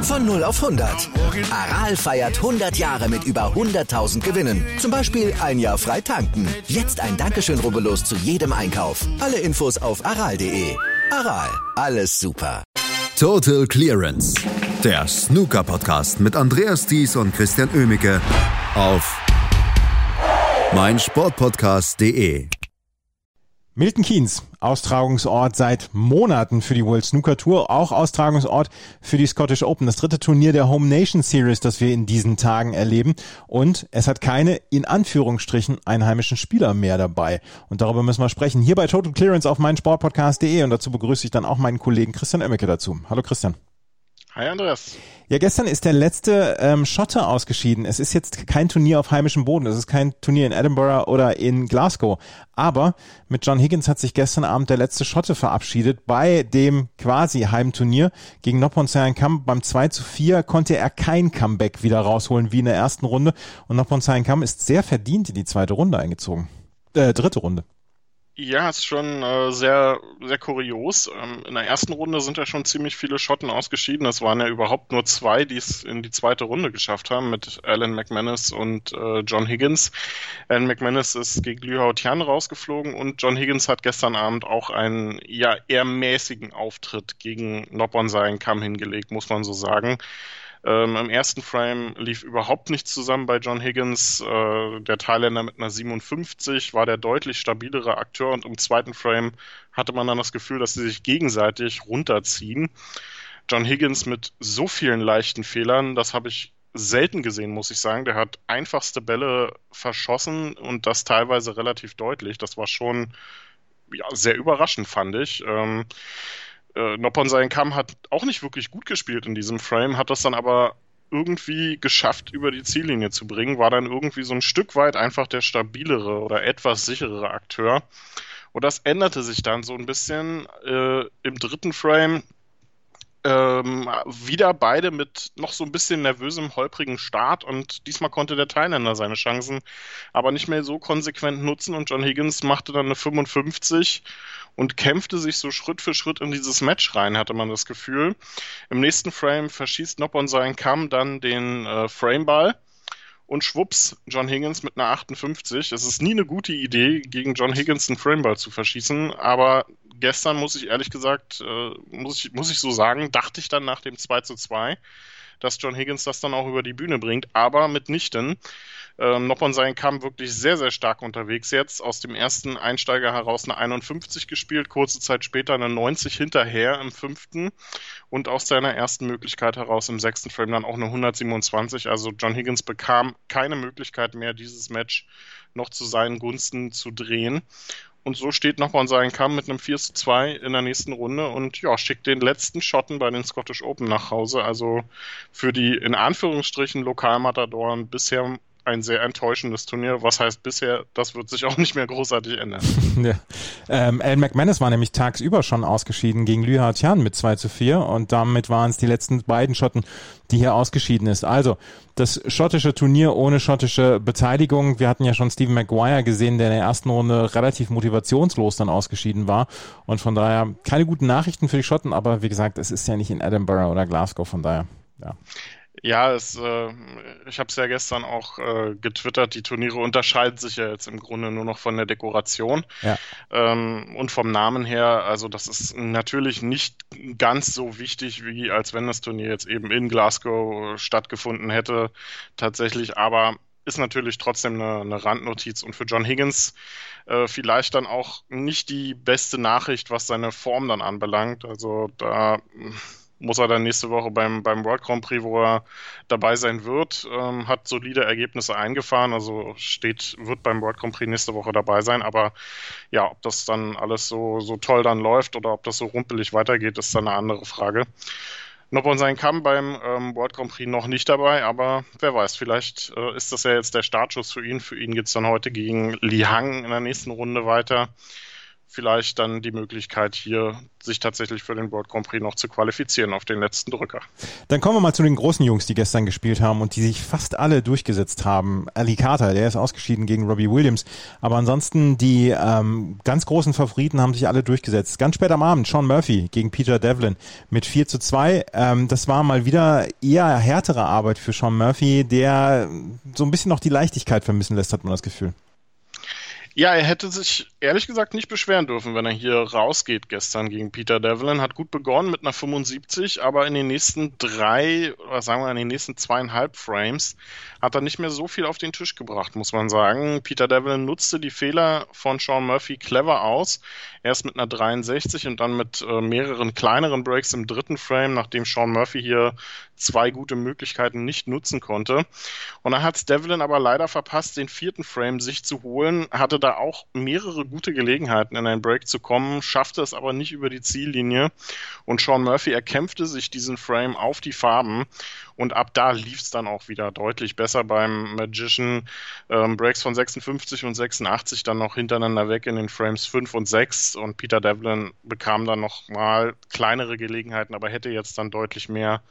Von 0 auf 100. Aral feiert 100 Jahre mit über 100.000 Gewinnen. Zum Beispiel ein Jahr frei tanken. Jetzt ein Dankeschön, rubbellos zu jedem Einkauf. Alle Infos auf aral.de. Aral, alles super. Total Clearance. Der Snooker-Podcast mit Andreas Thies und Christian Oemicke auf meinsportpodcast.de. Milton Keynes, Austragungsort seit Monaten für die World Snooker Tour, auch Austragungsort für die Scottish Open, das dritte Turnier der Home Nation Series, das wir in diesen Tagen erleben. Und es hat keine, in Anführungsstrichen, einheimischen Spieler mehr dabei. Und darüber müssen wir sprechen, hier bei Total Clearance auf meinsportpodcast.de. Und dazu begrüße ich dann auch meinen Kollegen Christian Oemicke dazu. Hallo Christian. Hi Andreas. Ja, gestern ist der letzte Schotte ausgeschieden. Es ist jetzt kein Turnier auf heimischem Boden. Es ist kein Turnier in Edinburgh oder in Glasgow. Aber mit John Higgins hat sich gestern Abend der letzte Schotte verabschiedet bei dem quasi Heimturnier gegen Noppon Saenkham. Beim 2:4 konnte er kein Comeback wieder rausholen wie in der ersten Runde. Und Noppon Saenkham ist sehr verdient in die dritte Runde. Ja, ist schon sehr, sehr kurios. In der ersten Runde sind ja schon ziemlich viele Schotten ausgeschieden. Es waren ja überhaupt nur 2, die es in die zweite Runde geschafft haben, mit Alan McManus und John Higgins. Alan McManus ist gegen Liu Hao Tian rausgeflogen und John Higgins hat gestern Abend auch einen eher mäßigen Auftritt gegen Noppon Saenkham hingelegt, muss man so sagen. Im ersten Frame lief überhaupt nichts zusammen bei John Higgins. Der Thailänder mit einer 57 war der deutlich stabilere Akteur und im zweiten Frame hatte man dann das Gefühl, dass sie sich gegenseitig runterziehen. John Higgins mit so vielen leichten Fehlern, das habe ich selten gesehen, muss ich sagen. Der hat einfachste Bälle verschossen und das teilweise relativ deutlich. Das war schon sehr überraschend, fand ich. Noppon Saenkham hat auch nicht wirklich gut gespielt in diesem Frame, hat das dann aber irgendwie geschafft, über die Ziellinie zu bringen, war dann irgendwie so ein Stück weit einfach der stabilere oder etwas sicherere Akteur. Und das änderte sich dann so ein bisschen im dritten Frame. Wieder beide mit noch so ein bisschen nervösem, holprigen Start und diesmal konnte der Thailänder seine Chancen aber nicht mehr so konsequent nutzen und John Higgins machte dann eine 55 und kämpfte sich so Schritt für Schritt in dieses Match rein, hatte man das Gefühl. Im nächsten Frame verschießt Noppon Saenkham dann den Frameball und schwupps, John Higgins mit einer 58. Es ist nie eine gute Idee, gegen John Higgins einen Frameball zu verschießen, aber gestern muss ich ehrlich gesagt, muss ich so sagen, dachte ich dann nach dem 2:2, dass John Higgins das dann auch über die Bühne bringt, aber mitnichten. Noppon Saenkham wirklich sehr, sehr stark unterwegs jetzt. Aus dem ersten Einsteiger heraus eine 51 gespielt, kurze Zeit später eine 90 hinterher im fünften und aus seiner ersten Möglichkeit heraus im sechsten Frame dann auch eine 127. Also John Higgins bekam keine Möglichkeit mehr, dieses Match noch zu seinen Gunsten zu drehen. Und so steht Noppon Saenkham mit einem 4:2 in der nächsten Runde und schickt den letzten Schotten bei den Scottish Open nach Hause. Also für die in Anführungsstrichen Lokalmatadoren bisher ein sehr enttäuschendes Turnier. Was heißt bisher? Das wird sich auch nicht mehr großartig ändern. Ja. Alan McManus war nämlich tagsüber schon ausgeschieden gegen Liu Hao Tian mit 2:4 und damit waren es die letzten beiden Schotten, die hier ausgeschieden ist. Also das schottische Turnier ohne schottische Beteiligung. Wir hatten ja schon Stephen Maguire gesehen, der in der ersten Runde relativ motivationslos dann ausgeschieden war und von daher keine guten Nachrichten für die Schotten, aber wie gesagt, es ist ja nicht in Edinburgh oder Glasgow, von daher, ja. Ja, ich habe es ja gestern auch getwittert, die Turniere unterscheiden sich ja jetzt im Grunde nur noch von der Dekoration und vom Namen her, also das ist natürlich nicht ganz so wichtig, wie als wenn das Turnier jetzt eben in Glasgow stattgefunden hätte tatsächlich, aber ist natürlich trotzdem eine Randnotiz und für John Higgins vielleicht dann auch nicht die beste Nachricht, was seine Form dann anbelangt, also da muss er dann nächste Woche beim World Grand Prix, wo er dabei sein wird, hat solide Ergebnisse eingefahren, also wird beim World Grand Prix nächste Woche dabei sein, aber ja, ob das dann alles so toll dann läuft oder ob das so rumpelig weitergeht, ist dann eine andere Frage. Noppon Saenkham beim World Grand Prix noch nicht dabei, aber wer weiß, vielleicht ist das ja jetzt der Startschuss für ihn. Für ihn geht es dann heute gegen Li Hang in der nächsten Runde weiter. vielleicht dann die Möglichkeit, hier sich tatsächlich für den World Grand Prix noch zu qualifizieren auf den letzten Drücker. Dann kommen wir mal zu den großen Jungs, die gestern gespielt haben und die sich fast alle durchgesetzt haben. Ali Carter, der ist ausgeschieden gegen Robbie Williams, aber ansonsten die ganz großen Favoriten haben sich alle durchgesetzt. Ganz spät am Abend Sean Murphy gegen Peter Devlin mit 4:2. Das war mal wieder eher härtere Arbeit für Sean Murphy, der so ein bisschen noch die Leichtigkeit vermissen lässt, hat man das Gefühl. Ja, er hätte sich ehrlich gesagt nicht beschweren dürfen, wenn er hier rausgeht gestern gegen Peter Devlin. Hat gut begonnen mit einer 75, aber in den nächsten 2,5 Frames hat er nicht mehr so viel auf den Tisch gebracht, muss man sagen. Peter Devlin nutzte die Fehler von Sean Murphy clever aus. Erst mit einer 63 und dann mit mehreren kleineren Breaks im dritten Frame, nachdem Sean Murphy hier 2 gute Möglichkeiten nicht nutzen konnte. Und dann hat Devlin aber leider verpasst, den 4. Frame sich zu holen, hatte da auch mehrere gute Gelegenheiten, in einen Break zu kommen, schaffte es aber nicht über die Ziellinie. Und Sean Murphy erkämpfte sich diesen Frame auf die Farben. Und ab da lief es dann auch wieder deutlich besser beim Magician. Breaks von 56 und 86 dann noch hintereinander weg in den Frames 5 und 6. Und Peter Devlin bekam dann noch mal kleinere Gelegenheiten, aber hätte jetzt dann deutlich mehr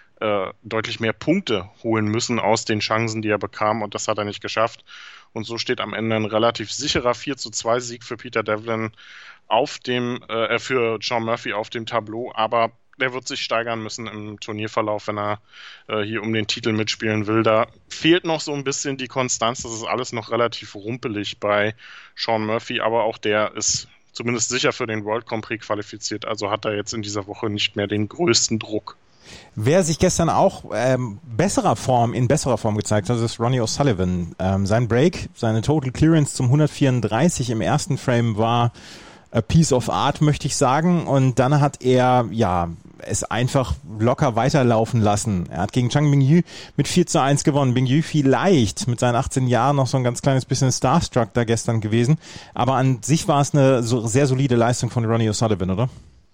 Punkte holen müssen aus den Chancen, die er bekam. Und das hat er nicht geschafft. Und so steht am Ende ein relativ sicherer 4:2 Sieg für Peter Devlin für Sean Murphy auf dem Tableau. Aber der wird sich steigern müssen im Turnierverlauf, wenn er hier um den Titel mitspielen will. Da fehlt noch so ein bisschen die Konstanz. Das ist alles noch relativ rumpelig bei Sean Murphy, aber auch der ist zumindest sicher für den World Grand Prix qualifiziert. Also hat er jetzt in dieser Woche nicht mehr den größten Druck. Wer sich gestern auch in besserer Form gezeigt hat, ist Ronnie O'Sullivan. Sein Break, seine Total Clearance zum 134 im ersten Frame war a piece of art, möchte ich sagen. Und dann hat er es einfach locker weiterlaufen lassen. Er hat gegen Chang Bingyu mit 4:1 gewonnen. Bingyu vielleicht mit seinen 18 Jahren noch so ein ganz kleines bisschen starstruck da gestern gewesen. Aber an sich war es eine sehr solide Leistung von Ronnie O'Sullivan, oder?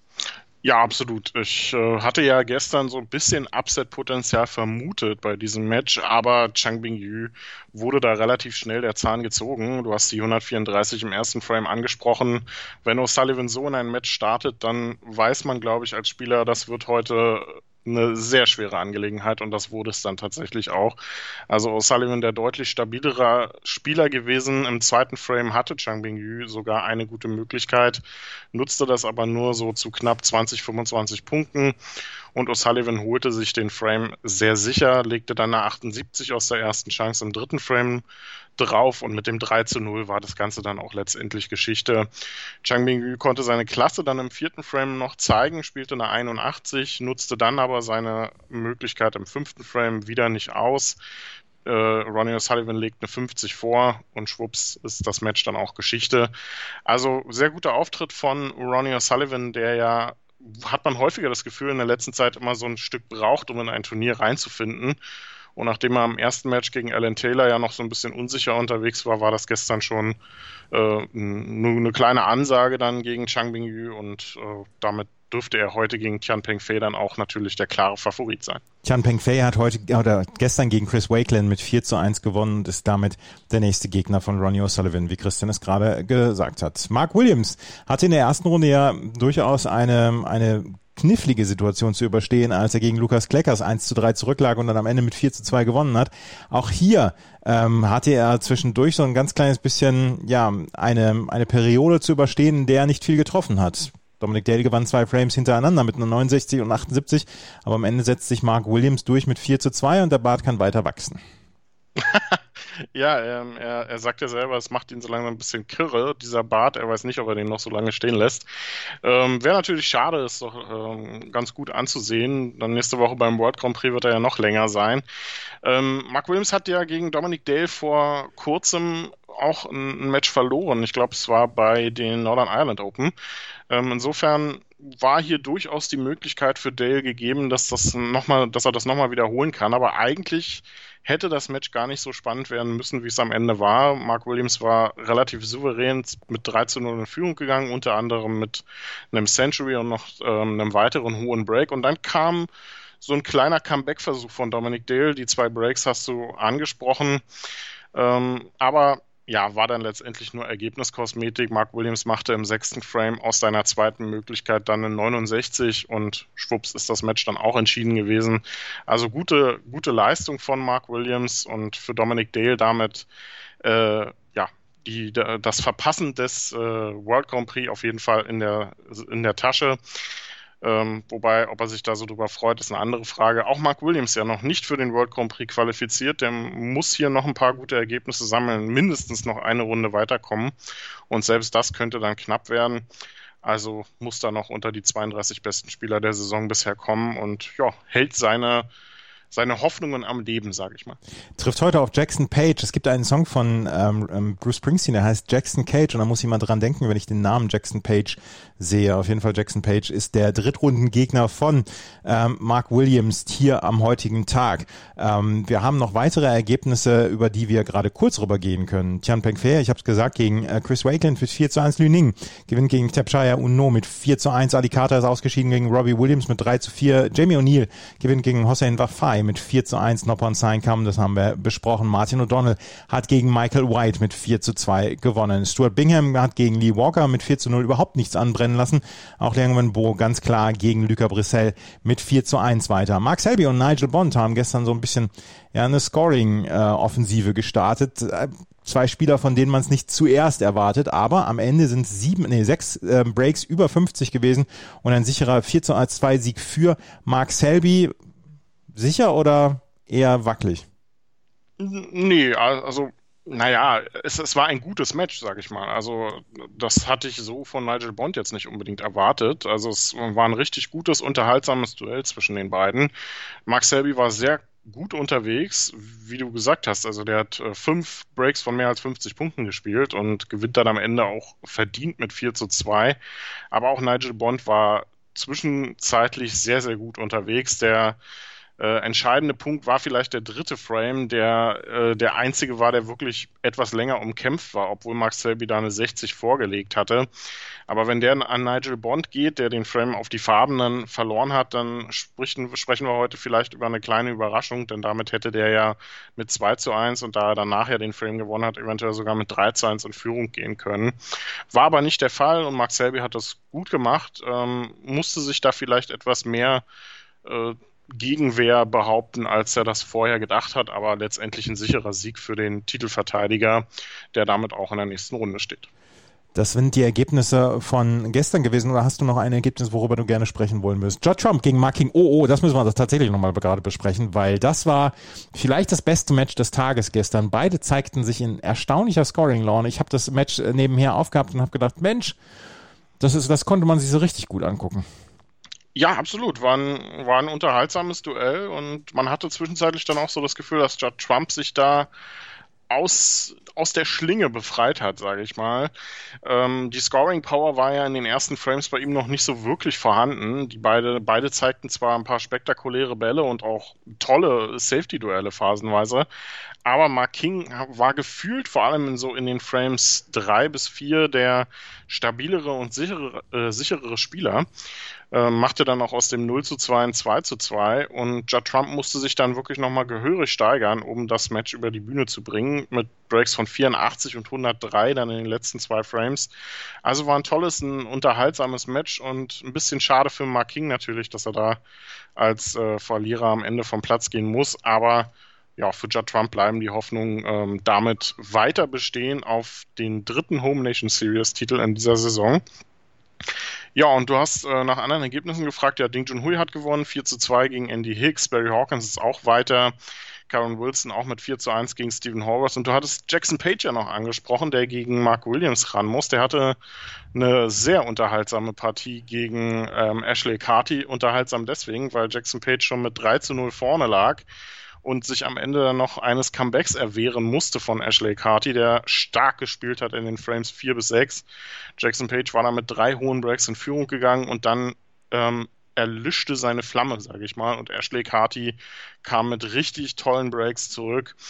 Ja, absolut. Ich hatte ja gestern so ein bisschen Upset-Potenzial vermutet bei diesem Match, aber Chang Bingyu wurde da relativ schnell der Zahn gezogen. Du hast die 134 im ersten Frame angesprochen. Wenn O'Sullivan so in ein Match startet, dann weiß man, glaube ich, als Spieler, das wird heute eine sehr schwere Angelegenheit und das wurde es dann tatsächlich auch. Also O'Sullivan der deutlich stabilere Spieler gewesen. Im zweiten Frame hatte Chang Bingyu sogar eine gute Möglichkeit, nutzte das aber nur so zu knapp 20, 25 Punkten und O'Sullivan holte sich den Frame sehr sicher, legte dann eine 78 aus der ersten Chance im dritten Frame drauf und mit dem 3:0 war das Ganze dann auch letztendlich Geschichte. Chang Bingyu konnte seine Klasse dann im vierten Frame noch zeigen, spielte eine 81, nutzte dann aber seine Möglichkeit im fünften Frame wieder nicht aus. Ronnie O'Sullivan legt eine 50 vor und schwupps ist das Match dann auch Geschichte. Also sehr guter Auftritt von Ronnie O'Sullivan, der ja, hat man häufiger das Gefühl, in der letzten Zeit immer so ein Stück braucht, um in ein Turnier reinzufinden. Und nachdem er am ersten Match gegen Alan Taylor ja noch so ein bisschen unsicher unterwegs war, war das gestern schon nur eine kleine Ansage dann gegen Chang Bingyu und damit dürfte er heute gegen Tian Pengfei dann auch natürlich der klare Favorit sein. Tian Pengfei hat gestern gegen Chris Wakeland mit 4:1 gewonnen und ist damit der nächste Gegner von Ronnie O'Sullivan, wie Christian es gerade gesagt hat. Mark Williams hatte in der ersten Runde ja durchaus eine knifflige Situation zu überstehen, als er gegen Lukas Kleckers 1:3 zurücklag und dann am Ende mit 4:2 gewonnen hat. Auch hier hatte er zwischendurch so ein ganz kleines bisschen eine Periode zu überstehen, in der er nicht viel getroffen hat. Dominic Dale gewann 2 Frames hintereinander mit einer 69 und 78, aber am Ende setzt sich Mark Williams durch mit 4:2 und der Bart kann weiter wachsen. Ja, er sagt ja selber, es macht ihn so langsam ein bisschen kirre, dieser Bart. Er weiß nicht, ob er den noch so lange stehen lässt. Wäre natürlich schade, ist doch ganz gut anzusehen. Dann nächste Woche beim World Grand Prix wird er ja noch länger sein. Mark Williams hat ja gegen Dominic Dale vor kurzem auch ein Match verloren. Ich glaube, es war bei den Northern Ireland Open. Insofern war hier durchaus die Möglichkeit für Dale gegeben, dass er das nochmal wiederholen kann. Aber eigentlich hätte das Match gar nicht so spannend werden müssen, wie es am Ende war. Mark Williams war relativ souverän mit 3:0 in Führung gegangen, unter anderem mit einem Century und noch einem weiteren hohen Break. Und dann kam so ein kleiner Comeback-Versuch von Dominic Dale. Die 2 Breaks hast du angesprochen. Aber war dann letztendlich nur Ergebniskosmetik. Mark Williams machte im 6. Frame aus seiner zweiten Möglichkeit dann eine 69 und schwupps ist das Match dann auch entschieden gewesen. Also gute Leistung von Mark Williams und für Dominic Dale damit das Verpassen des World Grand Prix auf jeden Fall in der Tasche. Wobei, ob er sich da so drüber freut, ist eine andere Frage. Auch Mark Williams ja noch nicht für den World Grand Prix qualifiziert. Der muss hier noch ein paar gute Ergebnisse sammeln, mindestens noch eine Runde weiterkommen. Und selbst das könnte dann knapp werden. Also muss da noch unter die 32 besten Spieler der Saison bisher kommen und hält seine Hoffnungen am Leben, sage ich mal. Trifft heute auf Jackson Page. Es gibt einen Song von Bruce Springsteen, der heißt Jackson Cage und da muss ich mal dran denken, wenn ich den Namen Jackson Page sehe. Auf jeden Fall Jackson Page ist der Drittrundengegner von Mark Williams hier am heutigen Tag. Wir haben noch weitere Ergebnisse, über die wir gerade kurz rübergehen können. Tian Pengfei, ich habe es gesagt, gegen Chris Wakeland mit 4:1. Lü Ning gewinnt gegen Thepchaiya Uno mit 4:1. Ali Carter ist ausgeschieden gegen Robbie Williams mit 3:4. Jamie O'Neill gewinnt gegen Hossein Wafai mit 4:1. Noppon Seinkam, das haben wir besprochen. Martin O'Donnell hat gegen Michael White mit 4:2 gewonnen. Stuart Bingham hat gegen Lee Walker mit 4:0 überhaupt nichts anbrennen lassen. Auch Liang Wenbo ganz klar gegen Luca Brissell mit 4:1 weiter. Mark Selby und Nigel Bond haben gestern so ein bisschen eine Scoring-Offensive gestartet. Zwei Spieler, von denen man es nicht zuerst erwartet, aber am Ende sind 6 Breaks über 50 gewesen und ein sicherer 4:2 Sieg für Mark Selby. Sicher oder eher wackelig? Nee, also es war ein gutes Match, sag ich mal. Also das hatte ich so von Nigel Bond jetzt nicht unbedingt erwartet. Also es war ein richtig gutes, unterhaltsames Duell zwischen den beiden. Mark Selby war sehr gut unterwegs, wie du gesagt hast. Also der hat 5 Breaks von mehr als 50 Punkten gespielt und gewinnt dann am Ende auch verdient mit 4:2. Aber auch Nigel Bond war zwischenzeitlich sehr, sehr gut unterwegs. Der entscheidende Punkt war vielleicht der 3. Frame, der einzige war, der wirklich etwas länger umkämpft war, obwohl Mark Selby da eine 60 vorgelegt hatte. Aber wenn der an Nigel Bond geht, der den Frame auf die Farben dann verloren hat, dann sprechen wir heute vielleicht über eine kleine Überraschung, denn damit hätte der ja mit 2:1 und da er dann nachher den Frame gewonnen hat, eventuell sogar mit 3:1 in Führung gehen können. War aber nicht der Fall und Mark Selby hat das gut gemacht, musste sich da vielleicht etwas mehr Gegenwehr behaupten, als er das vorher gedacht hat, aber letztendlich ein sicherer Sieg für den Titelverteidiger, der damit auch in der nächsten Runde steht. Das sind die Ergebnisse von gestern gewesen, oder hast du noch ein Ergebnis, worüber du gerne sprechen wollen würdest? Judd Trump gegen Mark King. Das müssen wir tatsächlich nochmal gerade besprechen, weil das war vielleicht das beste Match des Tages gestern. Beide zeigten sich in erstaunlicher Scoring-Laune. Ich habe das Match nebenher aufgehabt und habe gedacht, Mensch, das konnte man sich so richtig gut angucken. Ja, absolut. War ein unterhaltsames Duell und man hatte zwischenzeitlich dann auch so das Gefühl, dass Judd Trump sich da aus der Schlinge befreit hat, sage ich mal. Die Scoring Power war ja in den ersten Frames bei ihm noch nicht so wirklich vorhanden. Die beide zeigten zwar ein paar spektakuläre Bälle und auch tolle Safety-Duelle phasenweise, aber Mark King war gefühlt vor allem in den Frames 3 bis 4 der stabilere und sicherere Spieler. Machte dann auch aus dem 0:2 ein 2:2 und Judd Trump musste sich dann wirklich nochmal gehörig steigern, um das Match über die Bühne zu bringen, mit Breaks von 84 und 103 dann in den letzten 2 Frames. Also war ein unterhaltsames Match und ein bisschen schade für Mark King natürlich, dass er da als Verlierer am Ende vom Platz gehen muss, aber ja, für Judd Trump bleiben die Hoffnungen damit weiter bestehen auf den 3. Home Nation Series Titel in dieser Saison. Ja, und du hast nach anderen Ergebnissen gefragt. Ja, Ding Junhui hat gewonnen, 4:2 gegen Andy Hicks. Barry Hawkins ist auch weiter. Karen Wilson auch mit 4:1 gegen Stephen Horvath. Und du hattest Jackson Page ja noch angesprochen, der gegen Mark Williams ran muss. Der hatte eine sehr unterhaltsame Partie gegen Ashley Carty. Unterhaltsam deswegen, weil Jackson Page schon mit 3:0 vorne lag und sich am Ende dann noch eines Comebacks erwehren musste von Ashley Carty, der stark gespielt hat in den Frames 4 bis 6. Jackson Page war da mit 3 hohen Breaks in Führung gegangen und dann erlischte seine Flamme, sage ich mal, und Ashley Carty kam mit richtig tollen Breaks zurück.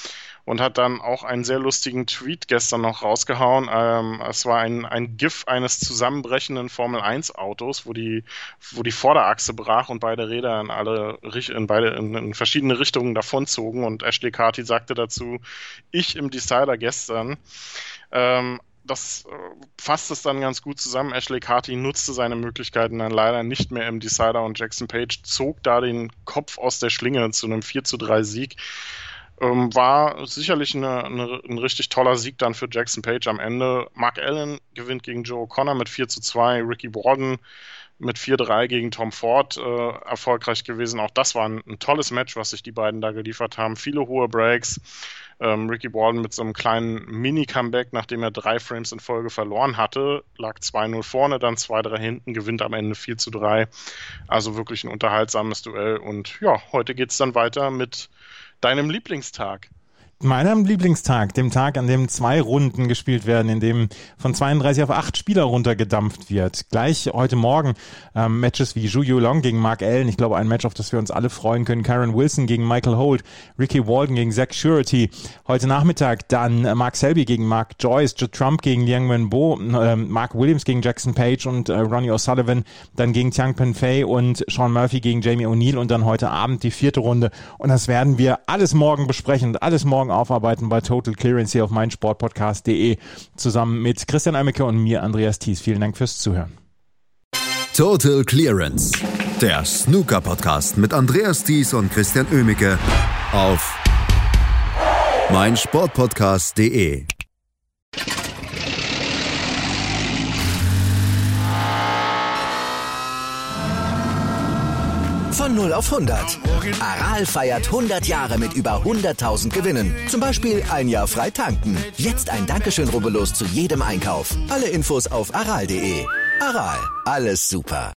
und hat dann auch einen sehr lustigen Tweet gestern noch rausgehauen. Es war ein GIF eines zusammenbrechenden Formel-1-Autos, wo die Vorderachse brach und beide Räder in verschiedene Richtungen davonzogen, und Ashley Carty sagte dazu, ich im Decider gestern. Das fasst es dann ganz gut zusammen. Ashley Carty nutzte seine Möglichkeiten dann leider nicht mehr im Decider, und Jackson Page zog da den Kopf aus der Schlinge zu einem 4:3 Sieg. War sicherlich ein richtig toller Sieg dann für Jackson Page am Ende. Mark Allen gewinnt gegen Joe O'Connor mit 4:2, Ricky Borden mit 4:3 gegen Tom Ford erfolgreich gewesen. Auch das war ein tolles Match, was sich die beiden da geliefert haben. Viele hohe Breaks. Ricky Borden mit so einem kleinen Mini-Comeback, nachdem er 3 Frames in Folge verloren hatte, lag 2-0 vorne, dann 2-3 hinten, gewinnt am Ende 4:3. Also wirklich ein unterhaltsames Duell. Und ja, heute geht's dann weiter mit deinem Lieblingstag. Meinem Lieblingstag, dem Tag, an dem 2 Runden gespielt werden, in dem von 32 auf 8 Spieler runtergedampft wird. Gleich heute Morgen Matches wie Zhu Yulong gegen Mark Allen, ich glaube ein Match, auf das wir uns alle freuen können. Karen Wilson gegen Michael Holt, Ricky Walden gegen Zach Surety. Heute Nachmittag dann Mark Selby gegen Mark Joyce, Judd Trump gegen Liang Wenbo, Mark Williams gegen Jackson Page und Ronnie O'Sullivan dann gegen Tiang Pen-Fei und Sean Murphy gegen Jamie O'Neill, und dann heute Abend die 4. Runde. Und das werden wir alles morgen besprechen und alles morgen aufarbeiten bei Total Clearance hier auf meinsportpodcast.de zusammen mit Christian Oemeke und mir, Andreas Thies. Vielen Dank fürs Zuhören. Total Clearance, der Snooker-Podcast mit Andreas Thies und Christian Oemeke auf meinsportpodcast.de. Von 0 auf 100. Aral feiert 100 Jahre mit über 100.000 Gewinnen. Zum Beispiel ein Jahr frei tanken. Jetzt ein Dankeschön, rubbellos zu jedem Einkauf. Alle Infos auf aral.de. Aral, alles super.